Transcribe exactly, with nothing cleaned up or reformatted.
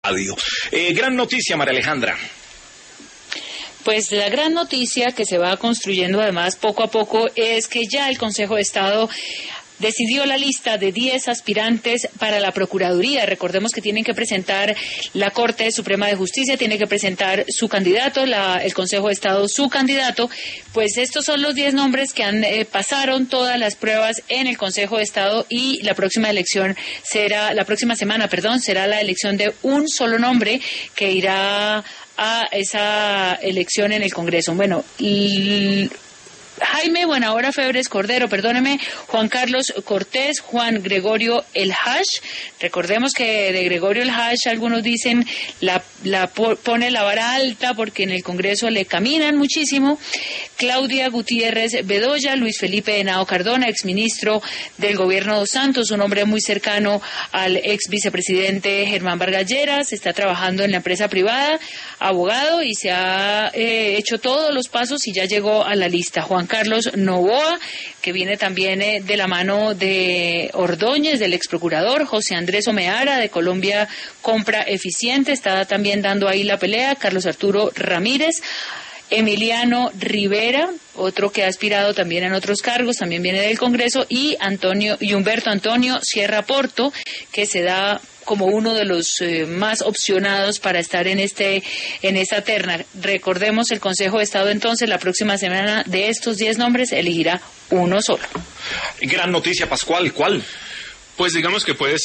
estadio. Eh, gran noticia, María Alejandra. Pues la gran noticia que se va construyendo además poco a poco es que ya el Consejo de Estado decidió la lista de diez aspirantes para la Procuraduría. Recordemos que tienen que presentar la Corte Suprema de Justicia, tiene que presentar su candidato, la, el Consejo de Estado su candidato. Pues estos son los diez nombres que han eh, pasaron todas las pruebas en el Consejo de Estado y la próxima elección será, la próxima semana, perdón, será la elección de un solo nombre que irá a esa elección en el Congreso. Bueno, y Jaime Buenahora Febres Cordero, perdóneme, Juan Carlos Cortés, Juan Gregorio El Hash. Recordemos que de Gregorio El Hash algunos dicen la, la pone la vara alta porque en el Congreso le caminan muchísimo. Claudia Gutiérrez Bedoya, Luis Felipe Henao Cardona, exministro del gobierno de Santos, un hombre muy cercano al ex vicepresidente Germán Vargas Lleras, está trabajando en la empresa privada, abogado, y se ha eh, hecho todos los pasos y ya llegó a la lista. Juan Carlos Novoa, que viene también eh, de la mano de Ordóñez, del ex procurador, José Andrés Omeara, de Colombia Compra Eficiente, está también dando ahí la pelea, Carlos Arturo Ramírez, Emiliano Rivera, otro que ha aspirado también en otros cargos, también viene del Congreso, y Antonio y Humberto Antonio Sierra Porto, que se da como uno de los eh, más opcionados para estar en este en esta terna. Recordemos, el Consejo de Estado entonces la próxima semana de estos diez nombres elegirá uno solo. Gran noticia, Pascual, ¿cuál? Pues digamos que puede ser